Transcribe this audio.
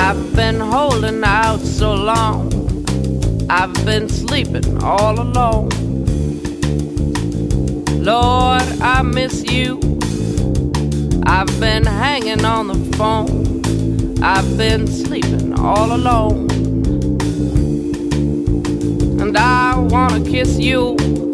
I've been holding out so long. I've been sleeping all alone. Lord, I miss you. I've been hanging on the phone. I've been sleeping all alone. And I wanna kiss you.